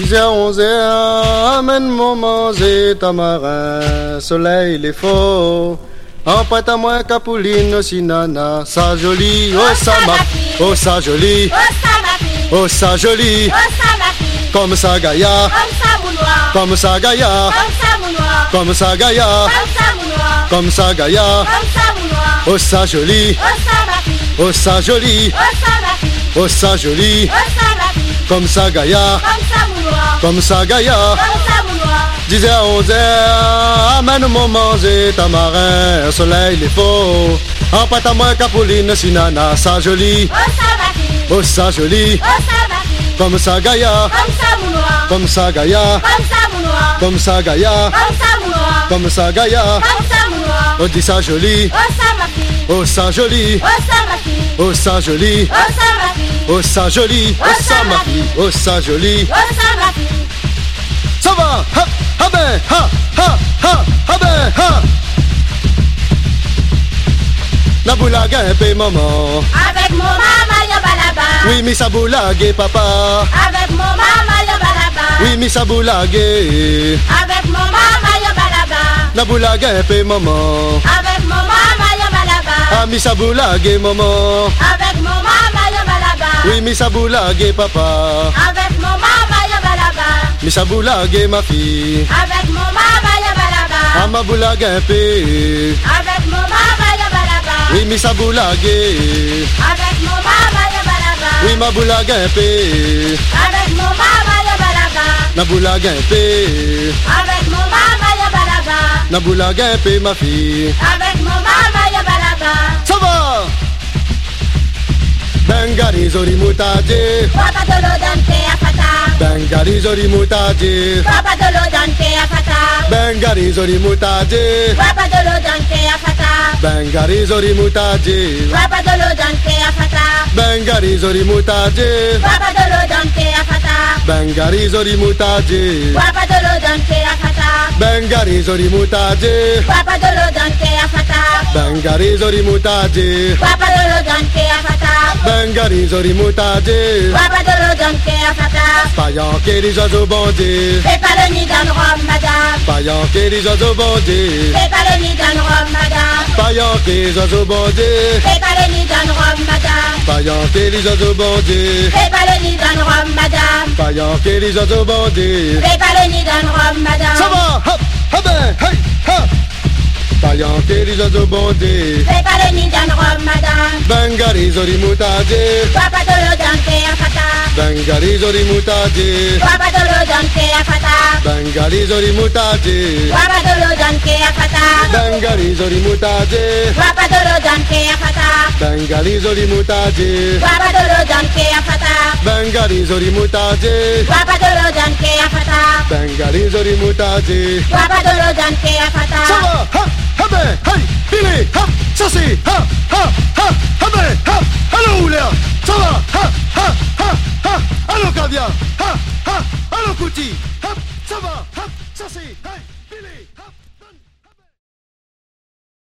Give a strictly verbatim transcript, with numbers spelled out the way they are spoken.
dix heures, onze heures, amène-moi manger tamarin, soleil il est faux. Emprête à moi capouline aussi nana, ça joli, oh ça ma, oh ça joli, oh ça joli, comme ça gaïa, comme ça gaïa, comme ça gaïa, comme ça gaïa, oh ça joli, oh ça joli, oh ça joli, comme ça gaïa, comme ça gaïa. dix heures, onze heures, amène-moi manger tamarin, un soleil il est faux. Emprête à moi capouline sinana, ça joli, oh ça joli, comme ça gaïa, comme ça gaïa, comme ça gaïa, comme ça gaïa, oh dis ça joli, oh ça joli, oh ça joli, oh ça joli, oh ça ma fille, oh ça joli, ça va, ha, ha ben, ha, ha, ha, ha ben, ha. La boulague un peu maman. Avec mon maman y'a balaba. Oui mais ça boulague papa. Avec mon maman y'a balaba. Oui mais ça boulague. Avec mon maman y'a balaba. La boulague un peu maman. Avec mon maman y'a balaba. Ah mais ça boulague maman. Avec mon maman y'a balaba. Oui mais ça boulague papa. Avec mon maman y'a balaba. Mais ça boulague ma fille. Avec mon maman y'a balaba. Ah ma boulague un peu. Avec mon maman y'a balaba. Oui mais ça boulague. Avec mon maman y'a balaba. Oui ma boulague un peu. Avec mon maman y'a balaba. La boulague un peu. Avec mon maman y'a balaba. La boulague un peu ma fille. Avec mon maman y'a balaba. Ça va. Bengari zori mutaje. Papa de l'odante à fata. Bengari zori mutaje. Papa de l'odante à fata. Bengari zori mutaje. Papa de l'odante à fata. Bengari zori mutaje. Papa de l'odante à fata. Bengari zori mutaje. Papa de l'odante à fata. Bengari zori mutaje. Papa de l'odante à fata. Bengari zori mutaje. Papa de l'odante à fata. Bengari zori mutaje. Papa de l'odante à fata. Bengari zori mutaje. Papa de l'odante à fata. Payan que les oiseaux bandés. Fais pas le nid dans le rhum, madame. Payan que les oiseaux bandés. Fais pas le nid dans le rhum, madame. Payan que les oiseaux bandés. Fais pas le nid dans le rhum, madame. Payan que les oiseaux bandés. Fais pas le nid dans le rhum, madame. Payan que les oiseaux bandés. Fais pas le nid dans le rhum, madame. Ça va, hop, hop, hey, hop. Payan que les oiseaux bandés. Fais pas le nid dans le rhum, madame. Bengari zori mutaje. Papa de l'odante à fata. Bengari zori mutaje. Papa de l'odante à fata. Bengari zori mutaje. Papa de l'odante à fata. Bengari zori mutaje. Papa de l'odante à fata. Bengari zori mutaje. Papa de l'odante à fata. Bengari zori mutaje. Papa de l'odante à fata. Bengari zori mutaje. Papa de l'odante à fata. Ça va, hop, hop, hey, billy, hop, ça c'est, hop, hop, hop.